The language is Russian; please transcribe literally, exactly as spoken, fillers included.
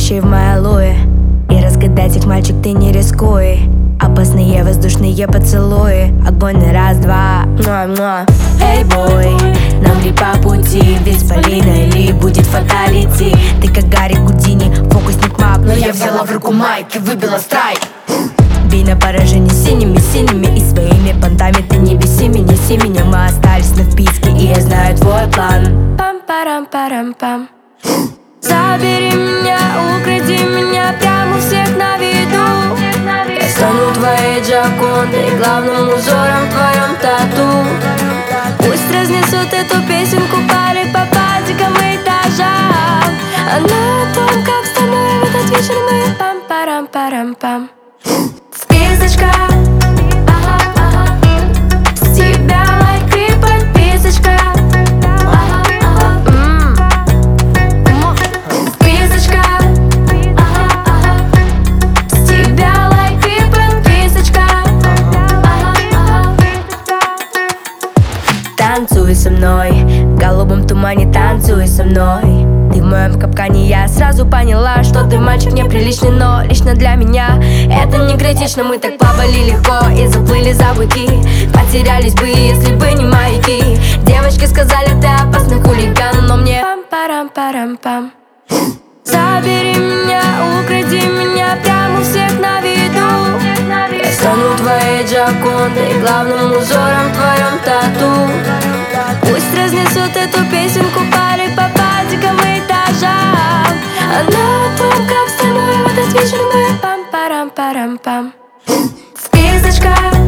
вещей в моей луе. И разгадать их, мальчик, ты не рискуй. Опасные воздушные поцелуи. Огонь на раз-два. Муа-муа. Эй, бой, нам ли по пути? Ведь с Полиной ли будет фаталити? Ты как Гарри Гудини, фокусник маг. Но я взяла в руку майк и выбила страйк. Бей на поражение синими, синими. И своими понтами ты не беси меня, неси меня. Мы остались на вписке, и я знаю твой план. Пам-парам-парам-пам. Забери меня, укради меня прямо у всех на виду. Я стану твоей Джокондой, главным узором в твоем тату. Пусть разнесут эту песенку пары по падикам и этажам. Она о том, как встану в этот вечер мы. Пам-парам-парам-пам. Списочка, ага, ага. С тебя лайк и подписочка. Ага, ага. М. Списочка, ага, ага. С тебя лайк и подписочка. Ага, ага. Танцуй со мной, в голубом тумане танцуй со мной. Ты в моем капкане, я сразу поняла, что ты мальчик неприличный, но лично для меня это не критично. Мы так плавали легко и заплыли за быки. Потерялись бы, если бы не маяки. Девочки сказали, ты опасный хулиган, но мне пам-парам-парам-пам. Забери меня, укради меня прямо у всех на виду. Я стану твоей Джокондой, главным узором в твоем тату. Пусть разнесут эту песенку пары по падикам и этажам. Она о том, как встану в этот вечер мы. Пам-парам-парам-пам. Списочка.